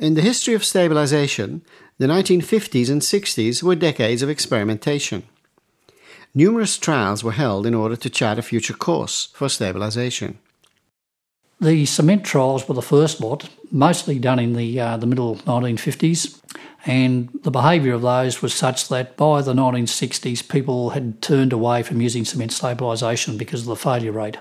In the history of stabilisation, the 1950s and 60s were decades of experimentation. Numerous trials were held in order to chart a future course for stabilisation. The cement trials were the first lot, mostly done in the middle 1950s, and the behaviour of those was such that by the 1960s people had turned away from using cement stabilisation because of the failure rate.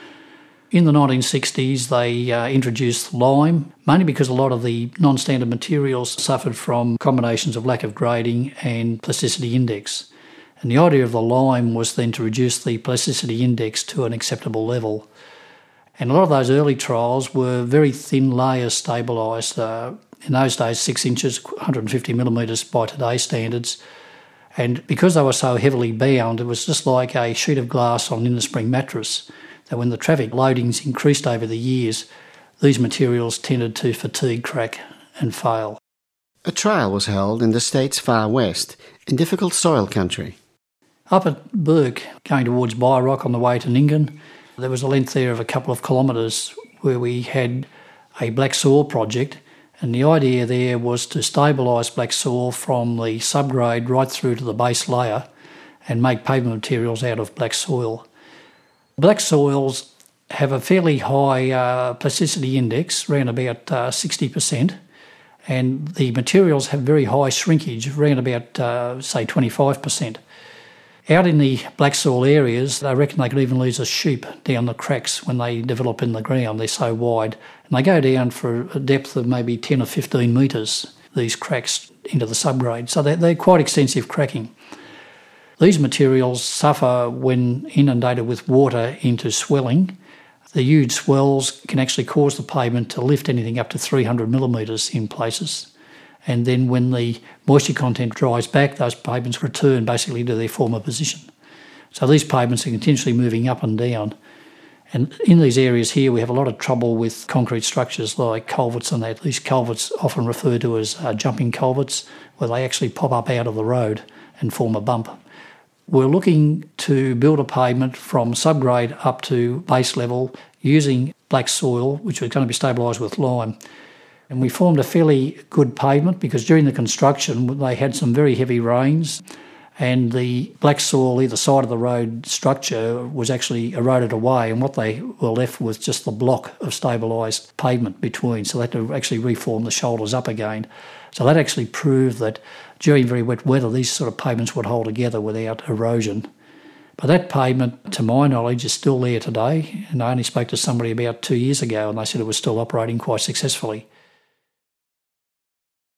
In the 1960s they introduced lime, mainly because a lot of the non-standard materials suffered from combinations of lack of grading and plasticity index. And the idea of the lime was then to reduce the plasticity index to an acceptable level. And a lot of those early trials were very thin layers stabilised. In those days, 6 inches, 150 millimetres by today's standards. And because they were so heavily bound, it was just like a sheet of glass on an inner spring mattress, that when the traffic loadings increased over the years, these materials tended to fatigue, crack and fail. A trial was held in the state's far west, in difficult soil country. Up at Bourke, going towards Bairock on the way to Nyngan, there was a length there of a couple of kilometres where we had a black soil project, and the idea there was to stabilise black soil from the subgrade right through to the base layer and make pavement materials out of black soil. Black soils have a fairly high plasticity index, around about 60%, and the materials have very high shrinkage, around about, say, 25%. Out in the black soil areas, they reckon they could even lose a sheep down the cracks when they develop in the ground. They're so wide. And they go down for a depth of maybe 10 or 15 metres, these cracks into the subgrade. So they're quite extensive cracking. These materials suffer when inundated with water into swelling. The huge swells can actually cause the pavement to lift anything up to 300 millimetres in places. And then when the moisture content dries back, those pavements return basically to their former position. So these pavements are continuously moving up and down. And in these areas here, we have a lot of trouble with concrete structures like culverts and that. These culverts often referred to as jumping culverts, where they actually pop up out of the road and form a bump. We're looking to build a pavement from subgrade up to base level using black soil, which was going to be stabilised with lime. And we formed a fairly good pavement because during the construction they had some very heavy rains and the black soil either side of the road structure was actually eroded away, and what they were left with just the block of stabilised pavement between. So they had to actually reform the shoulders up again. So that actually proved that during very wet weather these sort of pavements would hold together without erosion. But that pavement, to my knowledge, is still there today, and I only spoke to somebody about 2 years ago and they said it was still operating quite successfully.